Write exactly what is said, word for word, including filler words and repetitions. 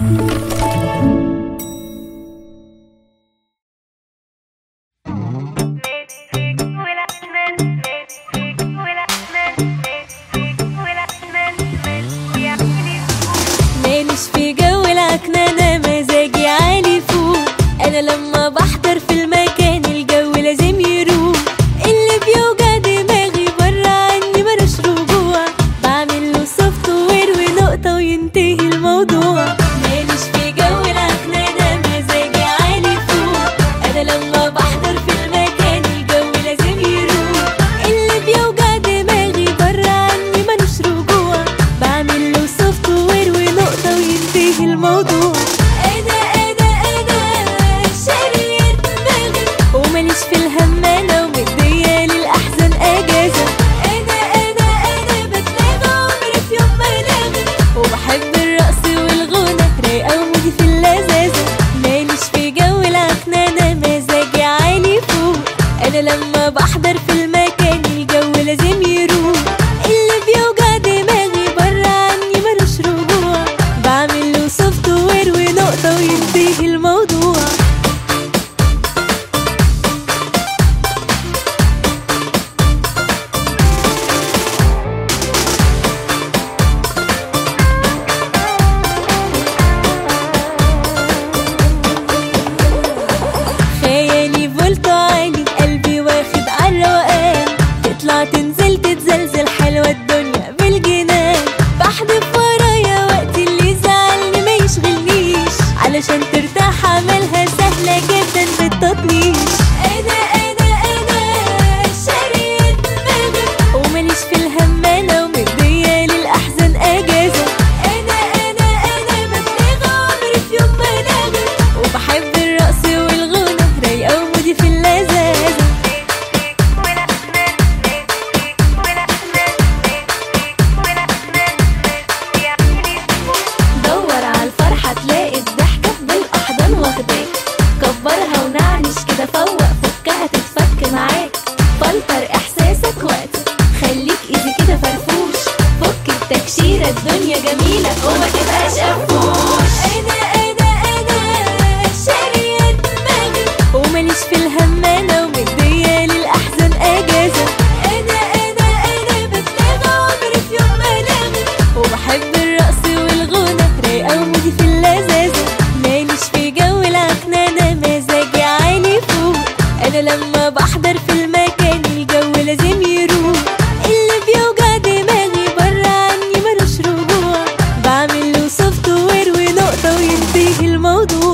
ماليش في جو العكننة، مزاجي عالي فوق. انا لما بحضر في المكان الجو لازم يروق. اللي بيوجع دماغي برا عني ملوش رجوع، بعمل له سوفت وير ونقطة وينتهي الموضوع. ماليش في جو العكننة، مزاجي عالي فوق. انا لما بحضر في المكان الجو لازم يروق. اللي بيوجع دماغي برا عني ملوش رجوع، بعمل له سوفت وير ونقطة وينتهي الموضوع. انا انا انا شارية دماغي وماليش في الهمانة ومدية للأحزان اجازة. انا انا انا بتلاقى عمري في يوم ما لاغي، وبحب الرقص والغنى رايقة ومودي في اللذاذة. ماليش في جو العكننة، مزاجي عالي فوق. انا لما بحضر في المكان الجو لازم يروق. اللي بيوجع دماغي برا عني ملوش رجوع، بعمل له سوفت وير ونقطة وينتهي الموضوع. خيالي فولت عالي، قلبي واخد عالروقان. تطلع تنزل تتزلزل، حلوة الدنيا بالجنان. بحدف ورايا وقت اللي يزعلني ما يشغلنيش، علشان ترتاح عملها سهلة جدا بالتطنيش. انا انا انا شارية دماغي وماليش في الهمانة ومدية للأحزان اجازة. انا انا انا بتلاقى عمري في يوم ما لاغي، وبحب الرقص والغنى رايقة ومودي في اللذاذة. دور عالفرحة تلاقي الضحكة بالأحضان واخداك. كبرها ونعنش كده، فوق فكها تتفك معاك. فلتر إحساسك وقتك، خليك إيزي كده فرفوش. فك التكشيرة، الدنيا جميلة وما تبقاش قفوش. أنا أنا أنا شارية دماغي وماليش في الهمانة ومدية للأحزان أجازة. أنا أنا أنا بتلاقى عمري في يوم ما لاغي، وبحب الرقص والغنى رايقة ومودي في اللذاذة. ماليش في جو العكننة، مزاجي عالي فوق. أنا لما بحضر في المكان الجو لازم يروق. اللي بيوجع دماغي برا عني ملوش رجوع، بعمل له سوفت وير ونقطة وينتهي الموضوع.